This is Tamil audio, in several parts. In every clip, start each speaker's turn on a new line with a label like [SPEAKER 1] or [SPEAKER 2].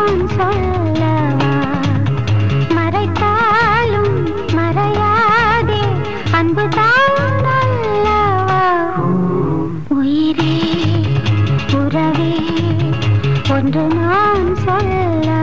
[SPEAKER 1] நான் சொல்லவா மறைத்தாலும் மறையாதே அன்புதான் அல்லவா உயிரே உறவே ஒன்று நான் சொல்லவா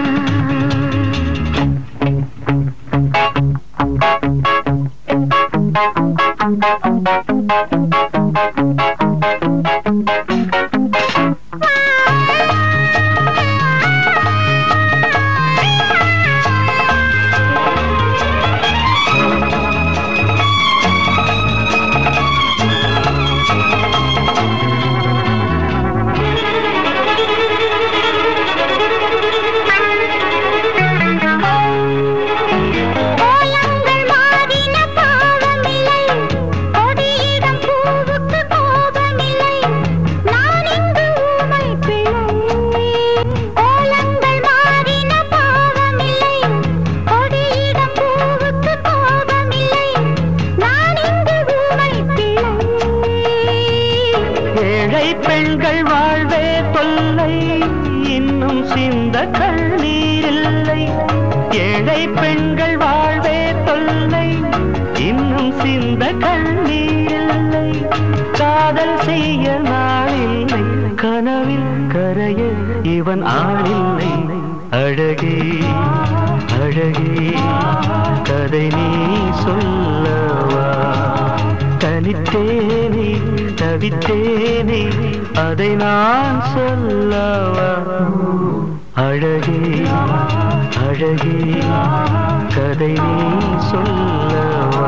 [SPEAKER 2] பெண்கள் வாழ்வே தொல்லை இன்னும் சிந்த கண்ணீர் இல்லை ஏழை பெண்கள் வாழ்வே தொல்லை இன்னும் சிந்த கண்ணீர் இல்லை காதல் செய்ய நாளில்லை கனவில் கரைய இவன் ஆளில்லை அழகே அழகே கதை நீ சொல்லவா தனித்தேனே தவித்தேனே அதை நான் சொல்லவா அழகே அழகே கதை நீ சொல்லவா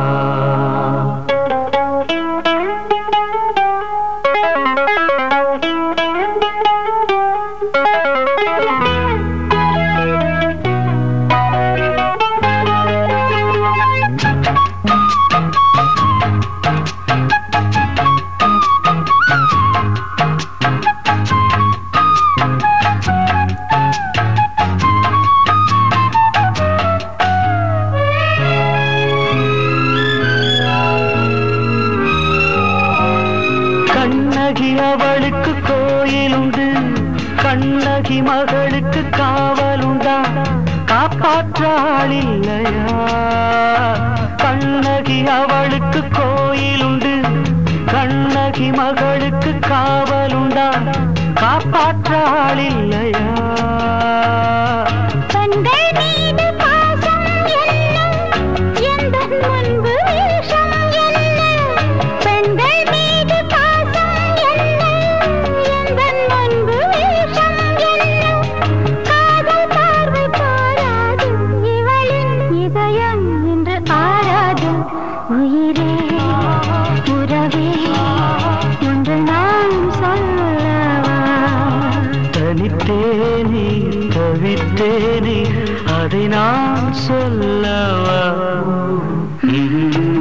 [SPEAKER 2] கண்ணகி அவளுக்கு கோயிலுண்டு கண்ணகி மகளுக்கு காவலுண்டா காப்பாற்றாள் இல்லையா கண்ணகி அவளுக்கு கோயிலுண்டு கண்ணகி மகளுக்கு காவலுண்டா காப்பாற்றாள் இல்லையா
[SPEAKER 1] உயிரே உறவே ஒன்று நான் சொல்லவா
[SPEAKER 2] தனித்தேனே தவித்தேனே அதை நான் சொல்லவா